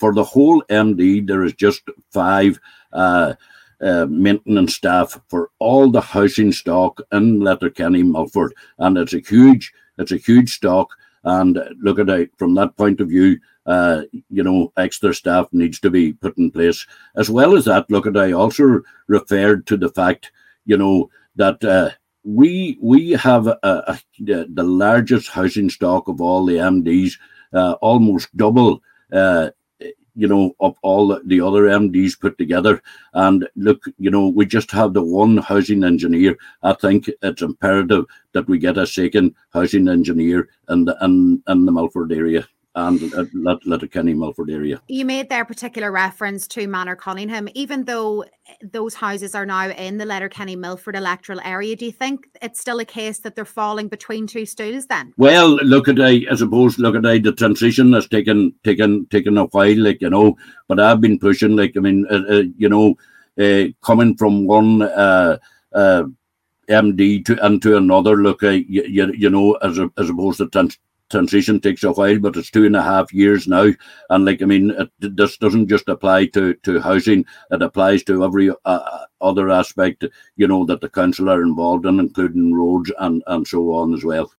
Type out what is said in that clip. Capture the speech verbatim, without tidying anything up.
for the whole M D, there is just five uh, uh, maintenance staff for all the housing stock in Letterkenny, Milford, and it's a huge, it's a huge stock. And look at it from that point of view. Uh, you know, extra staff needs to be put in place. As well as that, look at I also referred to the fact, you know, that uh, we we have a, a, the largest housing stock of all the M Ds, uh, almost double, uh, you know, of all the other M Ds put together. And look, you know, we just have the one housing engineer. I think it's imperative that we get a second housing engineer in the, in, in the Milford area and uh, Letterkenny, Milford area. You made their particular reference to Manor Cunningham. Even though those houses are now in the Letterkenny, Milford electoral area, do you think it's still a case that they're falling between two stools then? Well, look at I, I suppose, look at I, the transition has taken, taken, taken a while, like, you know, but I've been pushing, like, I mean, uh, uh, you know, uh, coming from one uh, uh, M D to into another, look, uh, you, you, you know, as, a, as opposed to trans transition takes a while, but it's two and a half years now. And like, I mean, it, this doesn't just apply to, to housing, it applies to every uh, other aspect, you know, that the council are involved in, including roads and, and so on as well.